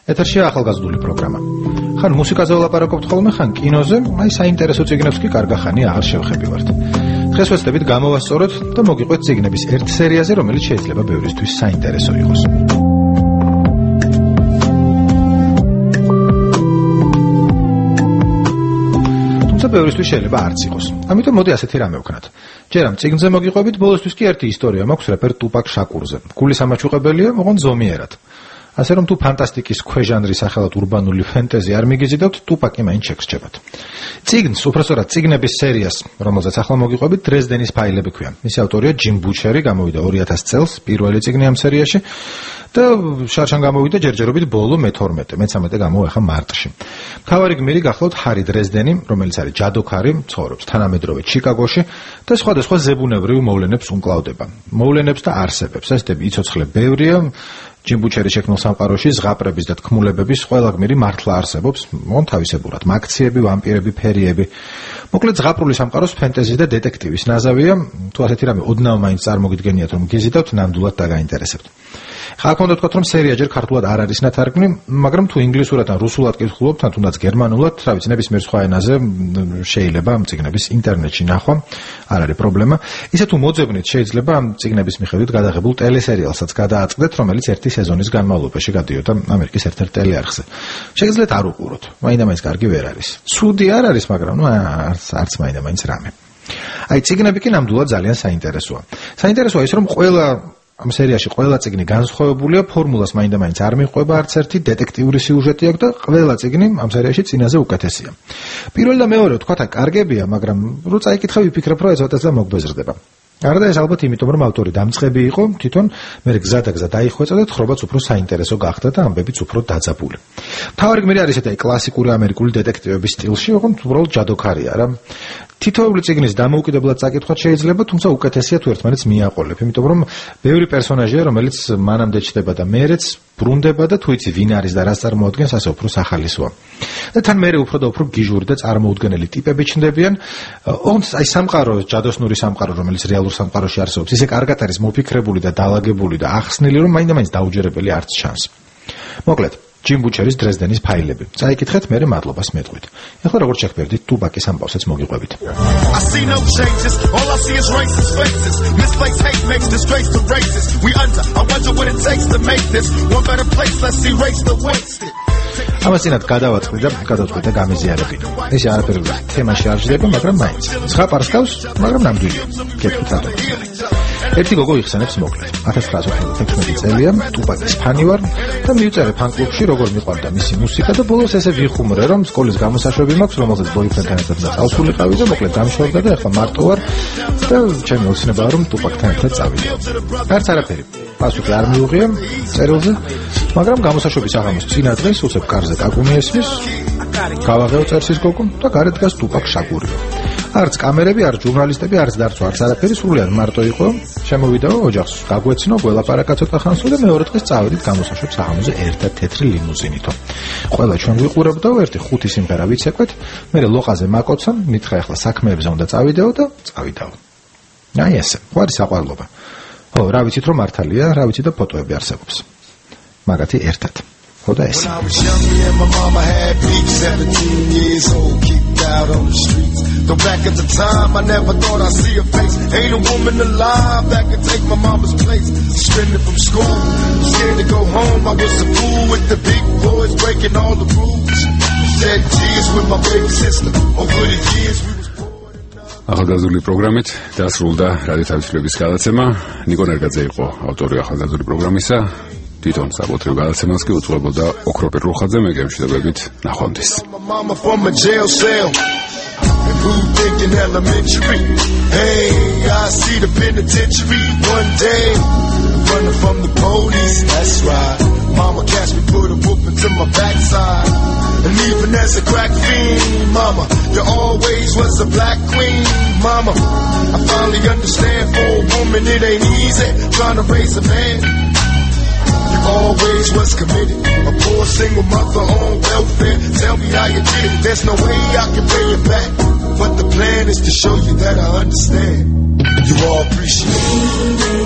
ეთერშია ახალგაზრდული პროგრამა. ხან მუსიკაზე ვლაპარაკობთ ხოლმე, ხან კინოზე, აი საინტერესო წიგნებს კი კარგახანი აღარ შევხებივართ. დღეს ვეცდებით გამოვასწოროთ და მოგიყვეთ წიგნების ერთ სერიაზე, რომელიც შეიძლება ბევრისთვის საინტერესო იყოს. ბევრისთვის შეიძლება არც იყოს. ამიტომ მოდი ასეთი რამე ვქნათ. ჯერ ამ წიგნზე მოგიყვებით, ბოლოსთვის კი ერთი ისტორია მაქვს რეპერ ტუპაკ შაკურზე. გულის ამაჩუყებელია, ოღონდ ზომიერად. ასე რომ თუ ფანტასტიკის ქვეჟანრის სახელად ურბანული ფენტეზი არ მიგიზიდავთ, ტუპაკი მაინც შეგრჩებათ. წიგნს, უბრალოდ წიგნების სერიას, რომელზეც ახლა მოგიყვებით, დრეზდენის ფაილები ქვია. მისი ავტორია ჯიმ ბუჩერი, გამოვიდა 2000 წელს, პირველი წიგნი ამ სერიაში და შარშან გამოვიდა ჯერჯერობით ბოლო მე-12, მე-13 გამოვა ახლა მარტში. მთავარი გმირი გახლავთ ჰარი დრეზდენი, რომელიც არის ჯადოქარი, ცხოვრობს თანამედროვე ჩიკაგოში და სხვადასხვა ზებუნებრივ მოვლენებს უმკლავდება. მოვლენებს და არსებებს, ესეთები იცოცხლე ბევრია. ჯიმ ბუჩერის შექმნილ სამყაროში ზღაპრების და თქმულებების ყველა გმირი მართლა არსებობს, თავისებურად მაქციები, ვამპირები, ფერიები. მოკლედ ზღაპრული სამყაროს ფენტეზი და დეტექტივის ნაზავია. თუ ასეთი რამე ოდნავ მაინც წარმოგიდგენიათ, რომ გიზიდავთ, ნამდვილად დაგაინტერესებთ. ხა აქ უნდა თქვათ, რომ სერია ჯერ ქართულად არ არის ნათარგმნი, მაგრამ თუ ინგლისურად ან რუსულად კითხულობთ, ან თუნდაც გერმანულად, რა ვიცი, ნებისმიერ სხვა ენაზე შეიძლება ამ წიგნების ინტერნეტში ნახვა, არ არის პრობლემა. ისე თუ მოძებნით, შეიძლება ამ წიგნების მიხედვით გადაღებულ ტელესერიალსაც გადააწყდეთ, რომელიც ერთი სეზონის განმავლობაში გადიოდა ამერიკის ერთ-ერთ ტელეარხზე. შეგიძლიათ არ უყუროთ, მაინდა-მაინც კარგი ვერ არის. ცუდი არ არის, მაგრამ არც მაინდა-მაინც რამე. აი წიგნები კი ნამდვილად ძალიან საინტერესოა. საინტერესოა ის, რომ ამ სერიაში ყველა წიგნი განსხვავებულია, ფორმულას მაინდა-მაინც არ მიყვება არც ერთი, დეტექტიური სიუჟეტი აქვს და ყველა წიგნი ამ სერიაში წინაზე უკეთესია. პირველი და მეორე თქვათ, კარგებია, მაგრამ რო წაიკითხე, ვიფიქრებ, რომ ეცოტა მოგვეზრდება. არადა ეს ალბათ იმიტომ, რომ ავტორი დამწყები იყო, თვითონ მე გზა დაიხვეწა და თხრობაც უფრო საინტერესო გახდა და ამბებიც უფრო დაძაბული. მთავარი გმირი არის ესეთი კლასიკური ამერიკული დეტექტივების სტილში, ოღონდ უბრალოდ ჯადოქარია რა. თითოეული წიგნის დამოუკიდებლად წაკითხვა შეიძლება, თუმცა უკეთესია თუ ერთმანეთს მიაყოლებ, იმიტომ რომ ბევრი პერსონაჟია, რომელიც მანამდე ჩდება და მერეც ბრუნდება და თუ იცი ვინ არის და რას წარმოადგენს, ასე უფრო სახალისოა. და თან მერე უფრო და უფრო გიჟური და წარმოუდგენელი ტიპები ჩნდებიან. ოღონდ აი სამყარო, ჯადოსნური სამყარო, რომელიც რეალურ სამყაროში არსებობს, ისე კარგად არის მოფიქრებული და დალაგებული და ახსნილი, რომ მაინდა-მაინც დაუჯერებელი არც ჩანს. მოკლედ ჯიმ ბუჩერის დრეზდენის ფაილები. წაიკითხეთ, მერე მადლობას მეტყვით. ეხლა როგორც შეგვერდით, ტუპაკის ამბავსაც მოგიყვებით. ამას წინათ გადავაწყდი და გამიზიარებინო. ესე არაფერი თემაში არ ჟდება, მაგრამ მაინც. ზღაპარს გავს, მაგრამ ნამდვილია. გეტყვით რატომ. ერთი გოგო იხსენებს მოკლედ. 1996 წელია, ტუპაკის ფანი ვარ და მივწერე ფან-კლუბში, როგორ მიყვარდა მისი მუსიკა და ბოლოს ესე ვიხუმრე, რომ სკოლის გამოსაშვები მაქვს, რომელზეც ბოიფრენდთან ერთად წავსულიყავი და მოკლედ დამშორდა და ახლა მარტო ვარ და ჩემი ოცნებაა, რომ ტუპაკთან ერთად წავიდე. არც არაფერი. პასუხი არ მიუღია წერილზე, მაგრამ გამოსაშვების აღამოს წინა დღეს უცებ კარზე კაკუნი ესმის, გავაღეო წერსის გოგო და გარეთ დგას ტუპაკ შაკური. არც კამერები, არც ჟურნალისტები, არც დარწვა, არც არაფერი, სრულიად მარტო იყო. შემოვიდაო ოჯახს, გაგვეცნო, გველაპარაკა ცოტა ხანსო და მეორე დღეს წავედით გამოსაშვებს აღამოზე ერთად თეთრი ლიმუზინითო. ყველა ჩვენ ვიყურებდაო, ერთი 5 სიმღერა ვიცეკვეთ, მერე ლოყაზე მაკოცა, მითხრა ახლა საქმეებზე უნდა წავიდეო და წავიდაო. აი ესე, ვარი საყვარლობა. რა ვიცით რომ მართალია, რა ვიცით და ფოტოები არსებობს. მაგათი ერთად. ხო და ეს. Though back at the time I never thought I'd see a face. Ain't a woman alive that could take my mama's place. Suspended from school, scared to go home. I was a fool with the big boys breaking all the rules. Said cheers with my big sister. Over the years we was bored enough. ახალგაზრდული პროგრამით დასრულდა რადიო თავისუფლების გადაცემა. ნიკო ნერგაძე იყო ავტორი ახალგაზრდული პროგრამისა. თვითონ საკუთრივ გადაცემას კი უძღვებოდა ოქროპირ რუხაძე. მე გემშვიდობებით, ნახვამდის. Who thinking elementary? Hey, I see the penitentiary one day. Running from the police, that's right. Mama catch me, put a whooping to my backside. And even as a crack fiend, mama, you always was a black queen, mama. I finally understand for a woman it ain't easy trying to raise a man. You always was committed, a poor single mother on welfare. Tell me how you did it, there's no way I can pay you back. But the plan is to show you that I understand. You all appreciate it.